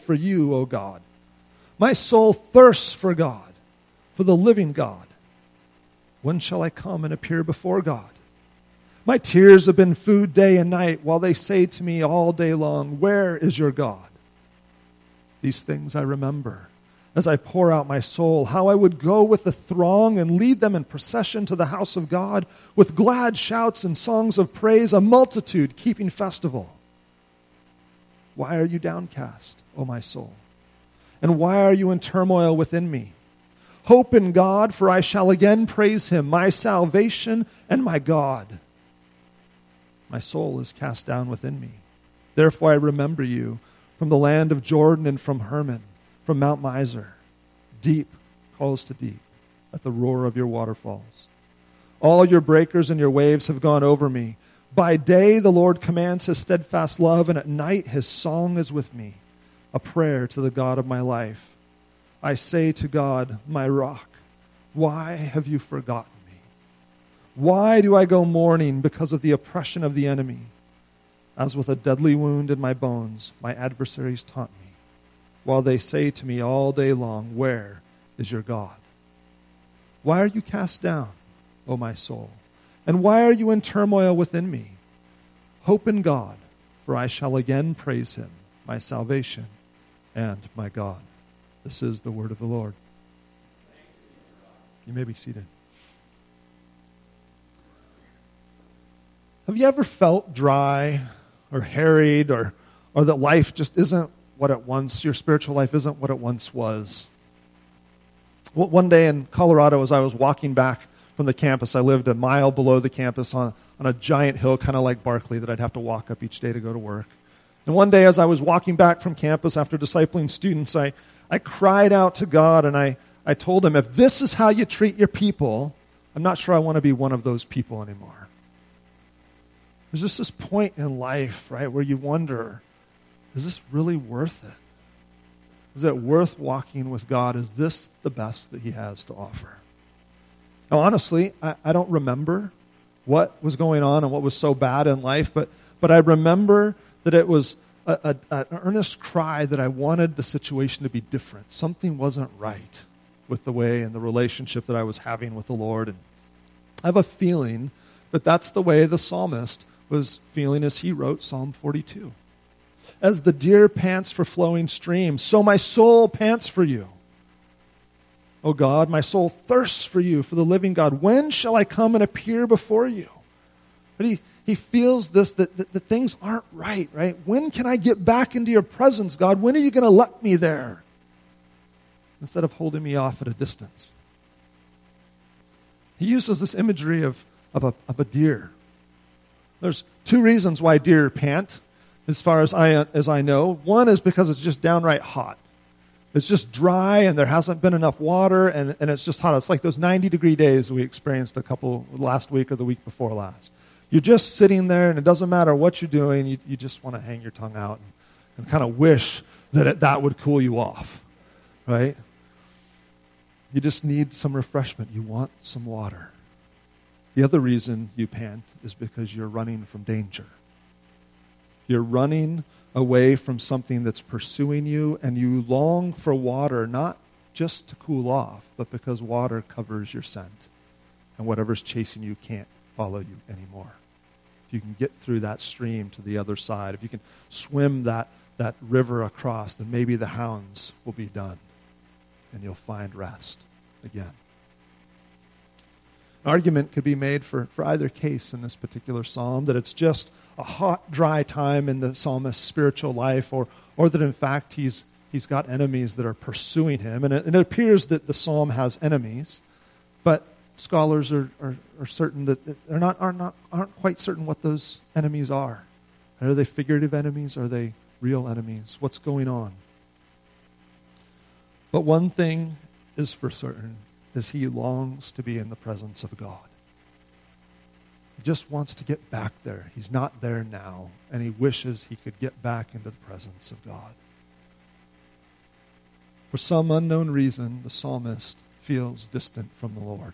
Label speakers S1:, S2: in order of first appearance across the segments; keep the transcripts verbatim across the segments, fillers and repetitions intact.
S1: for you, O God. My soul thirsts for God, for the living God. When shall I come and appear before God? My tears have been food day and night, while they say to me all day long, where is your God? These things I remember as I pour out my soul, how I would go with the throng and lead them in procession to the house of God with glad shouts and songs of praise, a multitude keeping festival. Why are you downcast, O my soul? And why are you in turmoil within me? Hope in God, for I shall again praise him, my salvation and my God. My soul is cast down within me. Therefore I remember you from the land of Jordan and from Hermon, from Mount Mizar. Deep calls to deep at the roar of your waterfalls. All your breakers and your waves have gone over me. By day the Lord commands his steadfast love, and at night his song is with me, a prayer to the God of my life. I say to God, my rock, why have you forgotten me? Why do I go mourning because of the oppression of the enemy? As with a deadly wound in my bones, my adversaries taunt me, while they say to me all day long, where is your God? Why are you cast down, O my soul? And why are you in turmoil within me? Hope in God, for I shall again praise him, my salvation and my God. This is the word of the Lord. You may be seated. Have you ever felt dry or harried, or, or that life just isn't what it once, your spiritual life isn't what it once was? Well, one day in Colorado, as I was walking back from the campus, I lived a mile below the campus on, on a giant hill, kind of like Barkley, that I'd have to walk up each day to go to work. And one day as I was walking back from campus after discipling students, I, I cried out to God, and I, I told him, if this is how you treat your people, I'm not sure I want to be one of those people anymore. There's just this point in life, right, where you wonder, is this really worth it? Is it worth walking with God? Is this the best that he has to offer? Now, honestly, I, I don't remember what was going on and what was so bad in life, but, but I remember that it was a, a, an earnest cry that I wanted the situation to be different. Something wasn't right with the way and the relationship that I was having with the Lord. And I have a feeling that that's the way the psalmist was feeling as he wrote Psalm forty-two. As the deer pants for flowing streams, so my soul pants for you. O God, my soul thirsts for you, for the living God. When shall I come and appear before you? But he, he feels this, that, that, that things aren't right, right? When can I get back into your presence, God? When are you going to let me there? Instead of holding me off at a distance. He uses this imagery of, of, a, of a deer. There's two reasons why deer pant, as far as I, as I know. One is because it's just downright hot. It's just dry, and there hasn't been enough water, and, and it's just hot. It's like those ninety-degree days we experienced a couple last week or the week before last. You're just sitting there, and it doesn't matter what you're doing. You, you just want to hang your tongue out and, and kind of wish that it, that would cool you off, right? You just need some refreshment. You want some water. The other reason you pant is because you're running from danger. You're running away from something that's pursuing you, and you long for water, not just to cool off, but because water covers your scent, and whatever's chasing you can't follow you anymore. If you can get through that stream to the other side, if you can swim that, that river across, then maybe the hounds will be done, and you'll find rest again. An argument could be made for, for either case in this particular psalm, that it's just a hot, dry time in the psalmist's spiritual life, or or that in fact he's he's got enemies that are pursuing him. And it, and it appears that the psalm has enemies, but scholars are, are, are certain that they're not are not aren't quite certain what those enemies are. Are they figurative enemies? Are they real enemies? What's going on? But one thing is for certain, is he longs to be in the presence of God. He just wants to get back there. He's not there now, and he wishes he could get back into the presence of God. For some unknown reason, the psalmist feels distant from the Lord.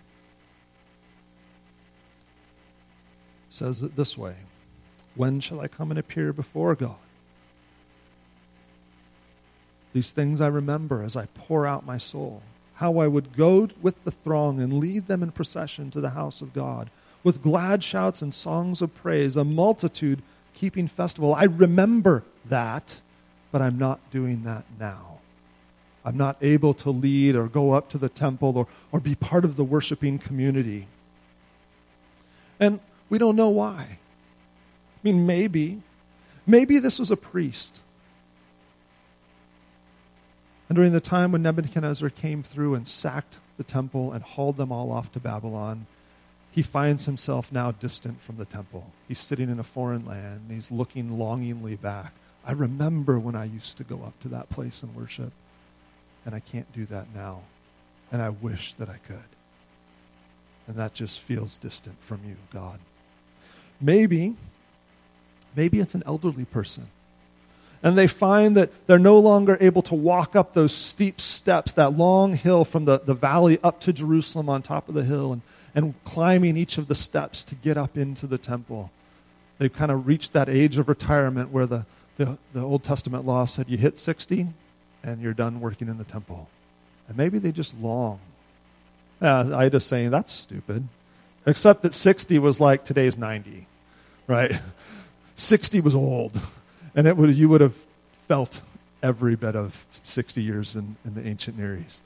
S1: He says it this way, when shall I come and appear before God? These things I remember as I pour out my soul. How I would go with the throng and lead them in procession to the house of God, with glad shouts and songs of praise, a multitude keeping festival. I remember that, but I'm not doing that now. I'm not able to lead or go up to the temple or, or be part of the worshiping community. And we don't know why. I mean, maybe, maybe this was a priest. And during the time when Nebuchadnezzar came through and sacked the temple and hauled them all off to Babylon, he finds himself now distant from the temple. He's sitting in a foreign land, and he's looking longingly back. I remember when I used to go up to that place and worship, and I can't do that now. And I wish that I could. And that just feels distant from you, God. Maybe, maybe it's an elderly person. And they find that they're no longer able to walk up those steep steps, that long hill from the, the valley up to Jerusalem on top of the hill, and, and climbing each of the steps to get up into the temple. They've kind of reached that age of retirement where the, the, the Old Testament law said you hit sixty and you're done working in the temple. And maybe they just long. Uh, I just saying, that's stupid. Except that sixty was like today's ninety, right? sixty was old. And it would you would have felt every bit of sixty years in, in the ancient Near East.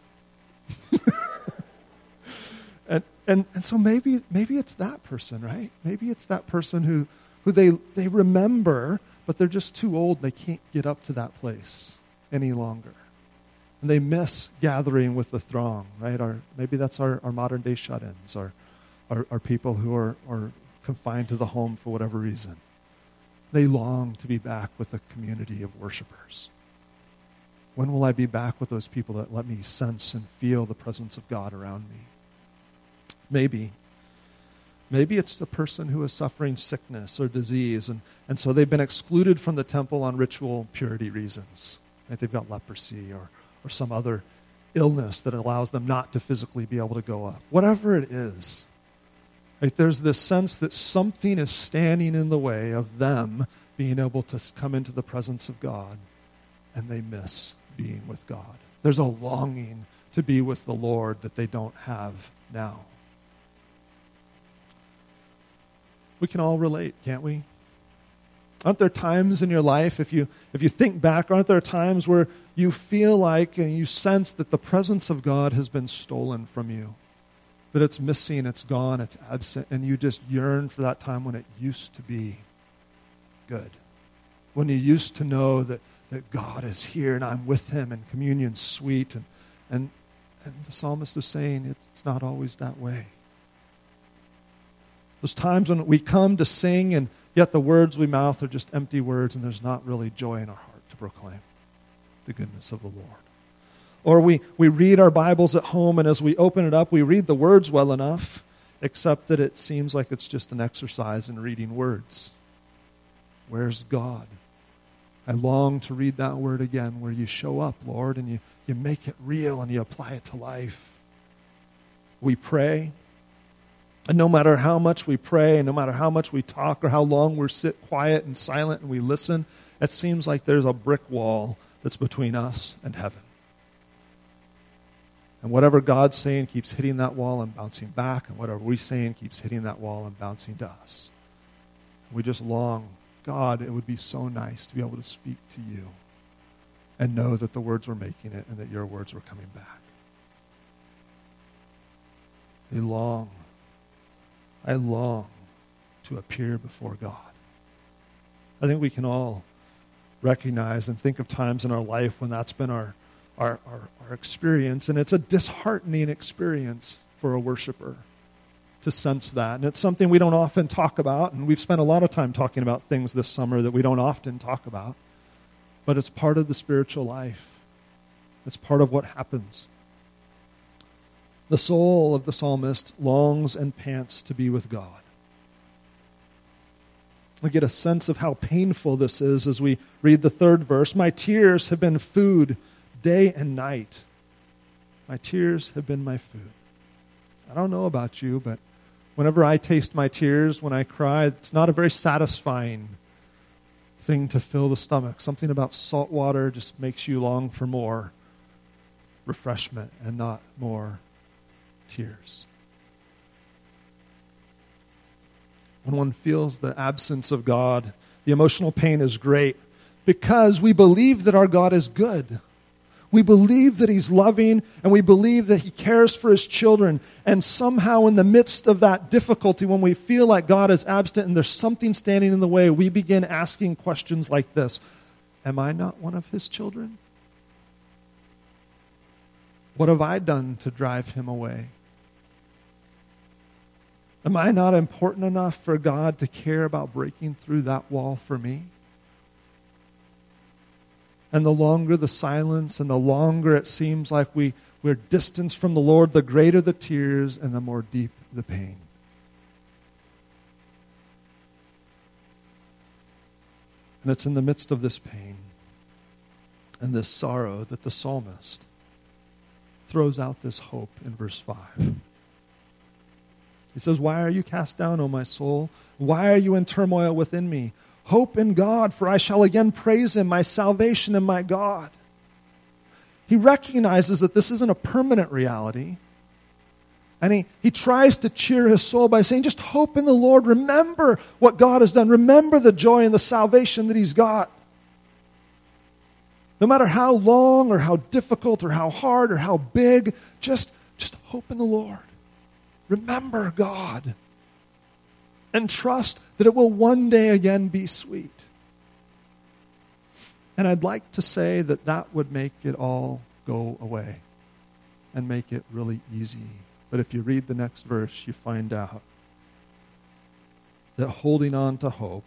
S1: and, and and so maybe maybe it's that person, right? Maybe it's that person who, who they, they remember, but they're just too old. They can't get up to that place any longer. And they miss gathering with the throng, right? Our, maybe that's our, our modern day shut-ins, our, our, our people who are, are confined to the home for whatever reason. They long to be back with a community of worshipers. When will I be back with those people that let me sense and feel the presence of God around me? Maybe. Maybe it's the person who is suffering sickness or disease, and, and so they've been excluded from the temple on ritual purity reasons. Right? They've got leprosy or, or some other illness that allows them not to physically be able to go up. Whatever it is. Right, there's this sense that something is standing in the way of them being able to come into the presence of God, and they miss being with God. There's a longing to be with the Lord that they don't have now. We can all relate, can't we? Aren't there times in your life, if you if you think back, aren't there times where you feel like and you sense that the presence of God has been stolen from you? That it's missing, it's gone, it's absent, and you just yearn for that time when it used to be good. When you used to know that, that God is here and I'm with Him and communion's sweet. And, and, and the psalmist is saying it's, it's not always that way. Those times when we come to sing and yet the words we mouth are just empty words and there's not really joy in our heart to proclaim the goodness of the Lord. Or we, we read our Bibles at home, and as we open it up, we read the words well enough, except that it seems like it's just an exercise in reading words. Where's God? I long to read that word again, where you show up, Lord, and you, you make it real and you apply it to life. We pray, and no matter how much we pray, and no matter how much we talk, or how long we sit quiet and silent and we listen, it seems like there's a brick wall that's between us and heaven. And whatever God's saying keeps hitting that wall and bouncing back, and whatever we're saying keeps hitting that wall and bouncing to us. We just long, God, it would be so nice to be able to speak to you and know that the words were making it and that your words were coming back. I long, I long to appear before God. I think we can all recognize and think of times in our life when that's been our Our, our, our experience, and it's a disheartening experience for a worshiper to sense that. And it's something we don't often talk about, and we've spent a lot of time talking about things this summer that we don't often talk about, but it's part of the spiritual life. It's part of what happens. The soul of the psalmist longs and pants to be with God. We get a sense of how painful this is as we read the third verse. My tears have been food day and night. My tears have been my food. I don't know about you, but whenever I taste my tears, when I cry, it's not a very satisfying thing to fill the stomach. Something about salt water just makes you long for more refreshment and not more tears. When one feels the absence of God, the emotional pain is great because we believe that our God is good. We believe that He's loving, and we believe that He cares for His children. And somehow in the midst of that difficulty, when we feel like God is absent and there's something standing in the way, we begin asking questions like this: am I not one of His children? What have I done to drive Him away? Am I not important enough for God to care about breaking through that wall for me? And the longer the silence and the longer it seems like we, we're distanced from the Lord, the greater the tears and the more deep the pain. And it's in the midst of this pain and this sorrow that the psalmist throws out this hope in verse five. He says, "Why are you cast down, O my soul? Why are you in turmoil within me? Hope in God, for I shall again praise Him, my salvation and my God." He recognizes that this isn't a permanent reality. And he, he tries to cheer his soul by saying, just hope in the Lord. Remember what God has done. Remember the joy and the salvation that He's got. No matter how long or how difficult or how hard or how big, just, just hope in the Lord. Remember God. And trust that it will one day again be sweet. And I'd like to say that that would make it all go away and make it really easy. But if you read the next verse, you find out that holding on to hope,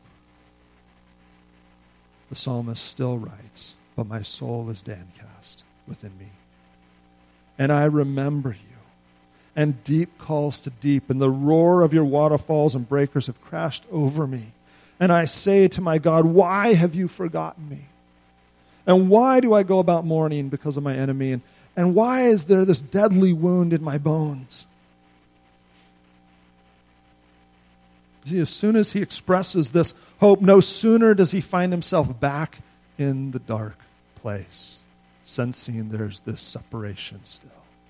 S1: the psalmist still writes, "But my soul is downcast within me. And I remember you. And deep calls to deep, and the roar of your waterfalls and breakers have crashed over me. And I say to my God, why have you forgotten me? And why do I go about mourning because of my enemy? And, and why is there this deadly wound in my bones?" See, as soon as he expresses this hope, no sooner does he find himself back in the dark place, sensing there's this separation still.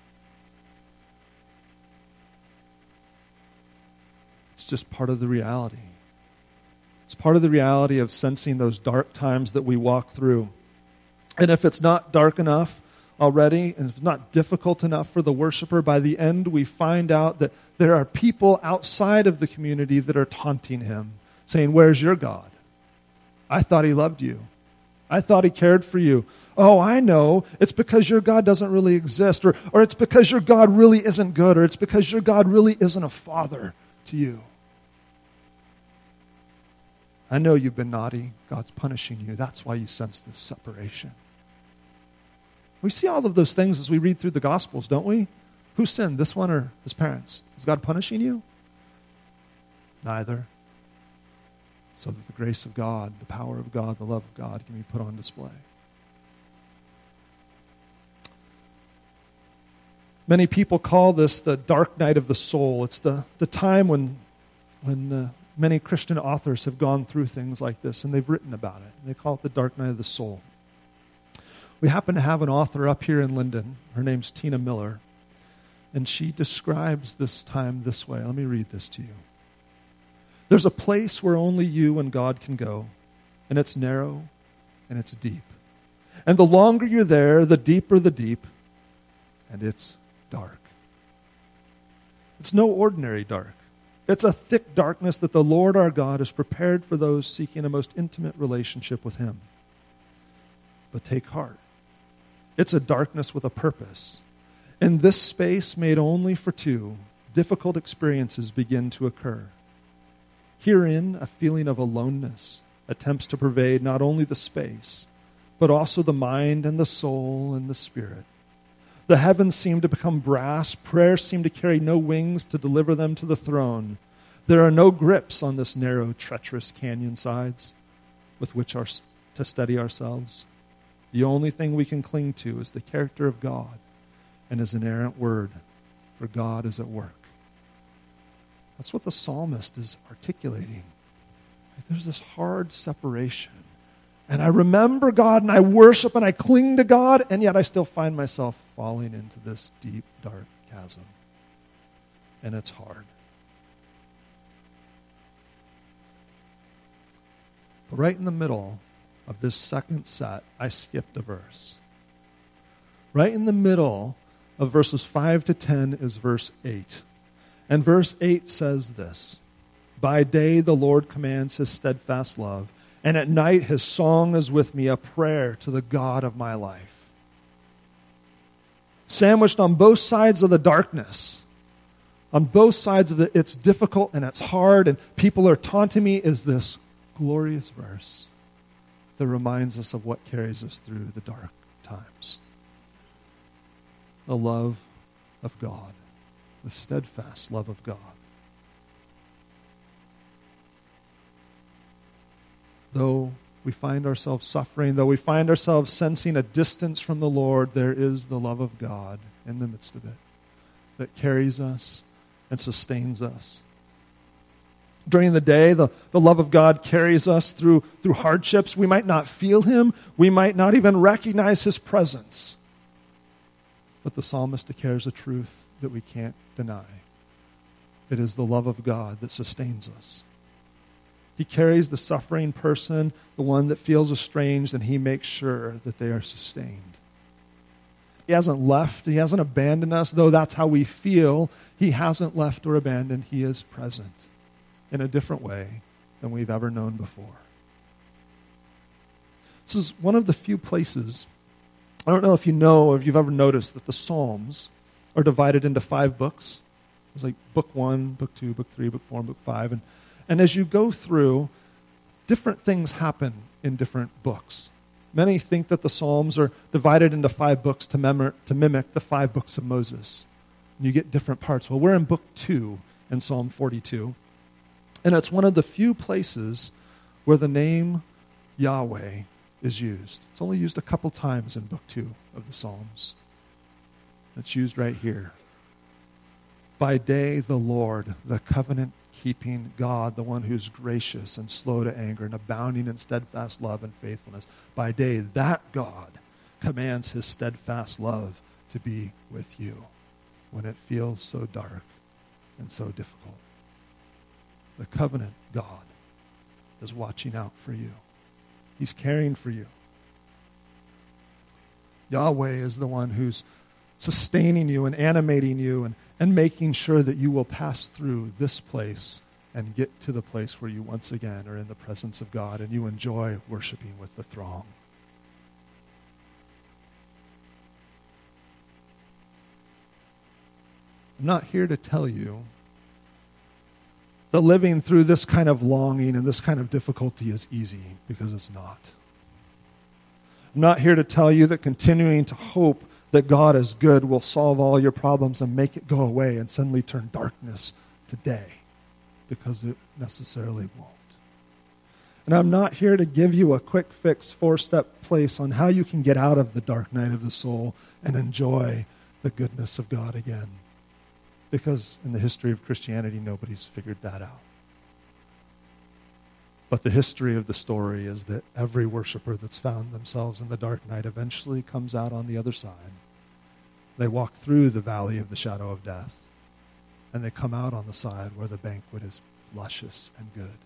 S1: It's just part of the reality. It's part of the reality of sensing those dark times that we walk through. And if it's not dark enough already, and if it's not difficult enough for the worshiper, by the end we find out that there are people outside of the community that are taunting him, saying, "Where's your God? I thought He loved you. I thought He cared for you. Oh, I know. It's because your God doesn't really exist, or, or it's because your God really isn't good, or it's because your God really isn't a father to you. I know you've been naughty. God's punishing you. That's why you sense this separation." We see all of those things as we read through the Gospels, don't we? Who sinned, this one or his parents? Is God punishing you? Neither. So that the grace of God, the power of God, the love of God can be put on display. Many people call this the dark night of the soul. It's the, the time when, when uh, many Christian authors have gone through things like this, and they've written about it. They call it the dark night of the soul. We happen to have an author up here in Linden. Her name's Tina Miller, and she describes this time this way. Let me read this to you. "There's a place where only you and God can go, and it's narrow and it's deep. And the longer you're there, the deeper the deep, and it's dark. It's no ordinary dark. It's a thick darkness that the Lord our God has prepared for those seeking a most intimate relationship with Him. But take heart. It's a darkness with a purpose. In this space made only for two, difficult experiences begin to occur. Herein, a feeling of aloneness attempts to pervade not only the space, but also the mind and the soul and the spirit. The heavens seem to become brass. Prayers seem to carry no wings to deliver them to the throne. There are no grips on this narrow, treacherous canyon sides with which our, to steady ourselves. The only thing we can cling to is the character of God and His inerrant word, for God is at work." That's what the psalmist is articulating. There's this hard separation. And I remember God and I worship and I cling to God, and yet I still find myself falling into this deep, dark chasm. And it's hard. But right in the middle of this second set, I skipped a verse. Right in the middle of verses five to ten is verse eight. And verse eight says this: By day the Lord commands his steadfast love, and at night his song is with me, a prayer to the God of my life. Sandwiched on both sides of the darkness, on both sides of it, it's difficult and it's hard and people are taunting me, is this glorious verse that reminds us of what carries us through the dark times. The love of God, the steadfast love of God. Though we find ourselves suffering, though we find ourselves sensing a distance from the Lord, there is the love of God in the midst of it that carries us and sustains us. During the day, the, the love of God carries us through, through hardships. We might not feel him. We might not even recognize his presence. But the psalmist declares a truth that we can't deny. It is the love of God that sustains us. He carries the suffering person, the one that feels estranged, and he makes sure that they are sustained. He hasn't left. He hasn't abandoned us, though that's how we feel. He hasn't left or abandoned. He is present in a different way than we've ever known before. This is one of the few places, I don't know if you know or if you've ever noticed, that the Psalms are divided into five books. There's like book one, book two, book three, book four, and book five. And, and as you go through, different things happen in different books. Many think that the Psalms are divided into five books to, mem- to mimic the five books of Moses. And you get different parts. Well, we're in book two in Psalm forty-two. And it's one of the few places where the name Yahweh is used. It's only used a couple times in book two of the Psalms. It's used right here. By day, the Lord, the covenant-keeping God, the one who's gracious and slow to anger and abounding in steadfast love and faithfulness. By day, that God commands his steadfast love to be with you when it feels so dark and so difficult. The covenant God is watching out for you. He's caring for you. Yahweh is the one who's sustaining you and animating you and, and making sure that you will pass through this place and get to the place where you once again are in the presence of God and you enjoy worshiping with the throng. I'm not here to tell you that living through this kind of longing and this kind of difficulty is easy, because it's not. I'm not here to tell you that continuing to hope that God is good will solve all your problems and make it go away and suddenly turn darkness to day, because it necessarily won't. And I'm not here to give you a quick fix, four-step place on how you can get out of the dark night of the soul and enjoy the goodness of God again. Because in the history of Christianity, nobody's figured that out. But the history of the story is that every worshiper that's found themselves in the dark night eventually comes out on the other side. They walk through the valley of the shadow of death, and they come out on the side where the banquet is luscious and good.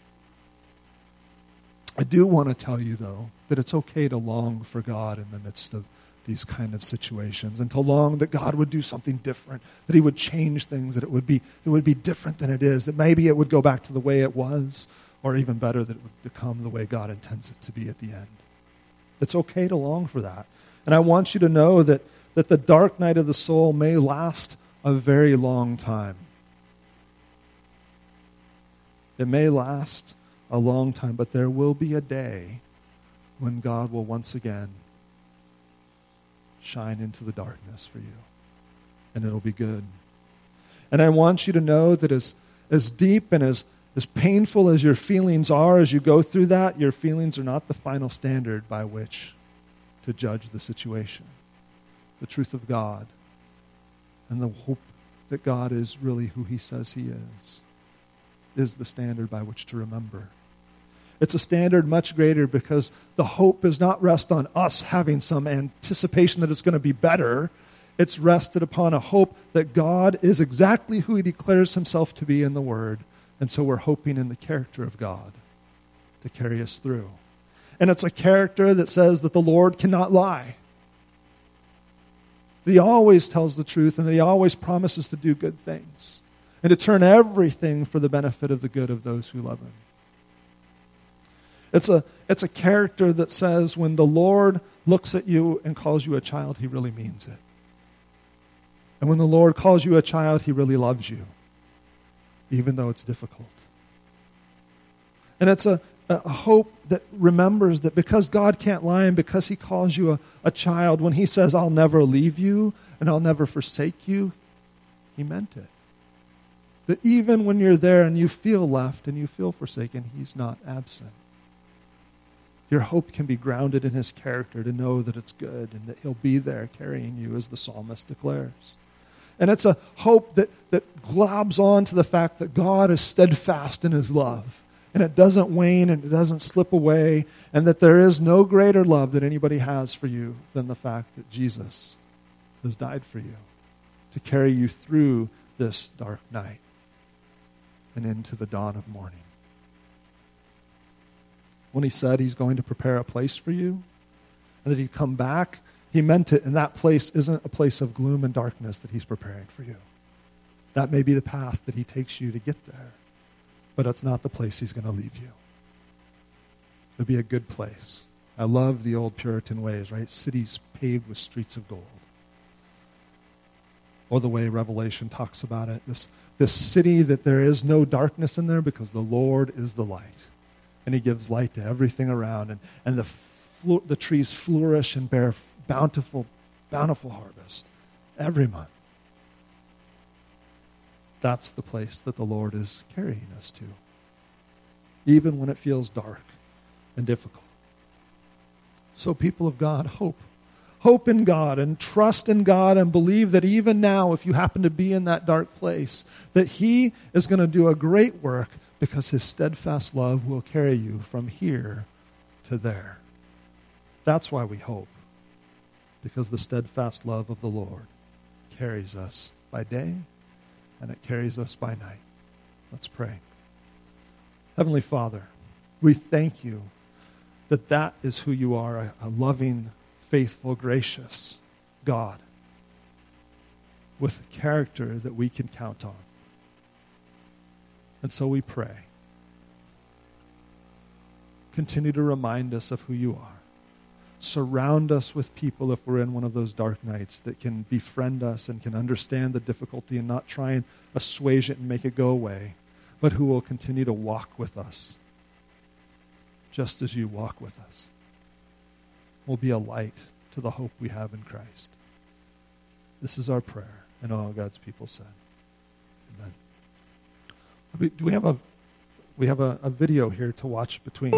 S1: I do want to tell you, though, that it's okay to long for God in the midst of these kind of situations, and to long that God would do something different, that he would change things, that it would be it would be different than it is, that maybe it would go back to the way it was, or even better, that it would become the way God intends it to be at the end. It's okay to long for that. And I want you to know that, that the dark night of the soul may last a very long time. It may last a long time, but there will be a day when God will once again shine into the darkness for you. And it'll be good. And I want you to know that as, as deep and as, as painful as your feelings are as you go through that, your feelings are not the final standard by which to judge the situation. The truth of God and the hope that God is really who he says he is, is the standard by which to remember. It's a standard much greater because the hope does not rest on us having some anticipation that it's going to be better. It's rested upon a hope that God is exactly who he declares himself to be in the Word. And so we're hoping in the character of God to carry us through. And it's a character that says that the Lord cannot lie. That he always tells the truth and that he always promises to do good things and to turn everything for the benefit of the good of those who love him. It's a, it's a character that says when the Lord looks at you and calls you a child, he really means it. And when the Lord calls you a child, he really loves you, even though it's difficult. And it's a, a hope that remembers that because God can't lie and because he calls you a, a child, when he says, I'll never leave you and I'll never forsake you, he meant it. That even when you're there and you feel left and you feel forsaken, he's not absent. Your hope can be grounded in his character to know that it's good and that he'll be there carrying you, as the psalmist declares. And it's a hope that, that globs on to the fact that God is steadfast in his love. And it doesn't wane and it doesn't slip away. And that there is no greater love that anybody has for you than the fact that Jesus has died for you to carry you through this dark night and into the dawn of morning. When he said he's going to prepare a place for you and that he'd come back, he meant it, and that place isn't a place of gloom and darkness that he's preparing for you. That may be the path that he takes you to get there, but it's not the place he's going to leave you. It'll be a good place. I love the old Puritan ways, right? Cities paved with streets of gold. Or the way Revelation talks about it, this, this city that there is no darkness in there because the Lord is the light. And he gives light to everything around. And, and the, flo- the trees flourish and bear bountiful, bountiful harvest every month. That's the place that the Lord is carrying us to. Even when it feels dark and difficult. So people of God, hope. Hope in God and trust in God and believe that even now, if you happen to be in that dark place, that he is going to do a great work because his steadfast love will carry you from here to there. That's why we hope. Because the steadfast love of the Lord carries us by day and it carries us by night. Let's pray. Heavenly Father, we thank you that that is who you are, a, a loving, faithful, gracious God with a character that we can count on. And so we pray. Continue to remind us of who you are. Surround us with people if we're in one of those dark nights that can befriend us and can understand the difficulty and not try and assuage it and make it go away, but who will continue to walk with us just as you walk with us. We'll be a light to the hope we have in Christ. This is our prayer, and all God's people said. Amen. Do we have a we have a, a video here to watch between